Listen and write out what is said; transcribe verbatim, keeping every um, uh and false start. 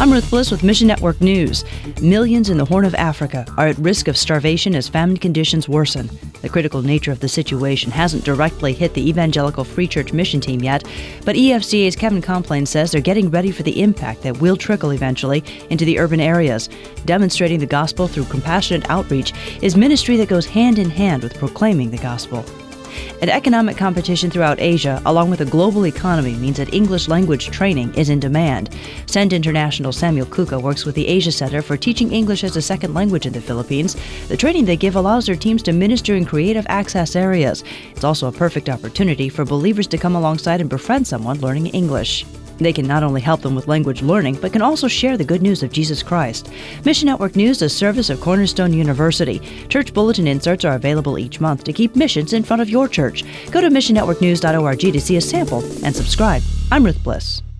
I'm Ruth Bliss with Mission Network News. Millions in the Horn of Africa are at risk of starvation as famine conditions worsen. The critical nature of the situation hasn't directly hit the Evangelical Free Church mission team yet, but E F C A's Kevin Compline says they're getting ready for the impact that will trickle eventually into the urban areas. Demonstrating the gospel through compassionate outreach is ministry that goes hand in hand with proclaiming the gospel. An economic competition throughout Asia, along with a global economy, means that English language training is in demand. Send International Samuel Kuka works with the Asia Center for teaching English as a second language in the Philippines. The training they give allows their teams to minister in creative access areas. It's also a perfect opportunity for believers to come alongside and befriend someone learning English. They can not only help them with language learning, but can also share the good news of Jesus Christ. Mission Network News is a service of Cornerstone University. Church bulletin inserts are available each month to keep missions in front of your church. Go to mission network news dot org to see a sample and subscribe. I'm Ruth Bliss.